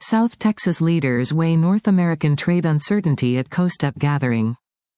South Texas leaders weigh North American trade uncertainty at COSTEP gathering.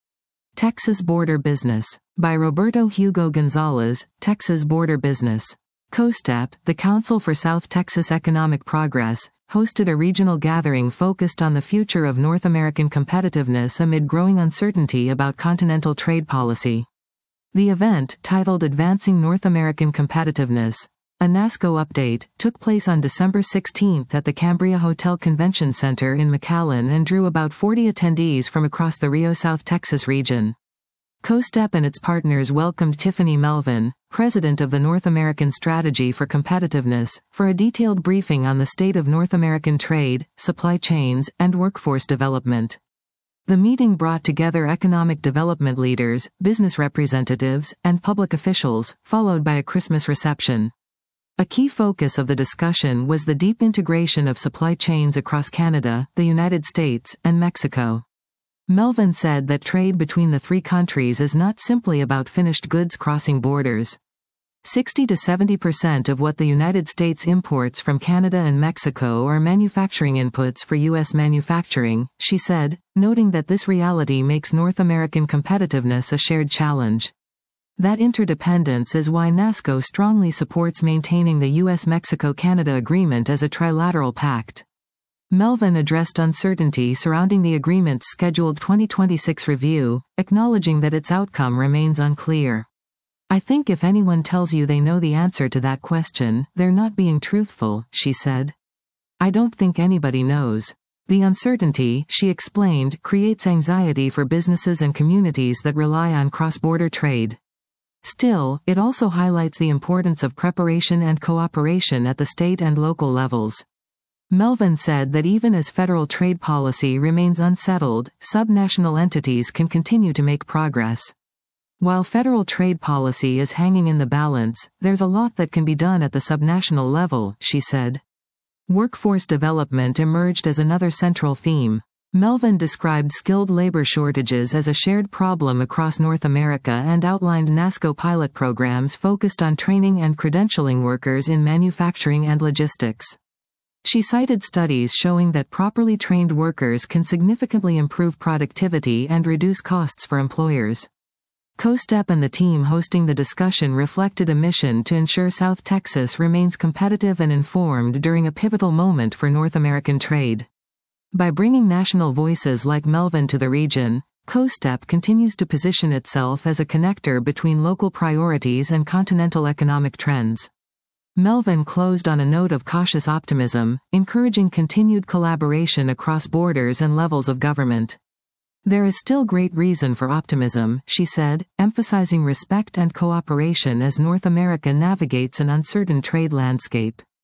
Texas Border Business. By Roberto Hugo Gonzalez, Texas Border Business. COSTEP, the Council for South Texas Economic Progress, hosted a regional gathering focused on the future of North American competitiveness amid growing uncertainty about continental trade policy. The event, titled Advancing North American Competitiveness, a NASCO update, took place on December 16 at the Cambria Hotel Convention Center in McAllen and drew about 40 attendees from across the Rio South Texas region. COSTEP and its partners welcomed Tiffany Melvin, president of the North American Strategy for Competitiveness, for a detailed briefing on the state of North American trade, supply chains, and workforce development. The meeting brought together economic development leaders, business representatives, and public officials, followed by a Christmas reception. A key focus of the discussion was the deep integration of supply chains across Canada, the United States, and Mexico. Melvin said that trade between the three countries is not simply about finished goods crossing borders. 60 to 70% of what the United States imports from Canada and Mexico are manufacturing inputs for U.S. manufacturing, she said, noting that this reality makes North American competitiveness a shared challenge. That interdependence is why NASCO strongly supports maintaining the U.S.-Mexico-Canada agreement as a trilateral pact. Melvin addressed uncertainty surrounding the agreement's scheduled 2026 review, acknowledging that its outcome remains unclear. "I think if anyone tells you they know the answer to that question, they're not being truthful," she said. "I don't think anybody knows. The uncertainty," she explained, "creates anxiety for businesses and communities that rely on cross-border trade. Still, it also highlights the importance of preparation and cooperation at the state and local levels." Melvin said that even as federal trade policy remains unsettled, subnational entities can continue to make progress. While federal trade policy is hanging in the balance, there's a lot that can be done at the subnational level, she said. Workforce development emerged as another central theme. Melvin described skilled labor shortages as a shared problem across North America and outlined NASCO pilot programs focused on training and credentialing workers in manufacturing and logistics. She cited studies showing that properly trained workers can significantly improve productivity and reduce costs for employers. COSTEP and the team hosting the discussion reflected a mission to ensure South Texas remains competitive and informed during a pivotal moment for North American trade. By bringing national voices like Melvin to the region, COSTEP continues to position itself as a connector between local priorities and continental economic trends. Melvin closed on a note of cautious optimism, encouraging continued collaboration across borders and levels of government. "There is still great reason for optimism," she said, emphasizing respect and cooperation as North America navigates an uncertain trade landscape.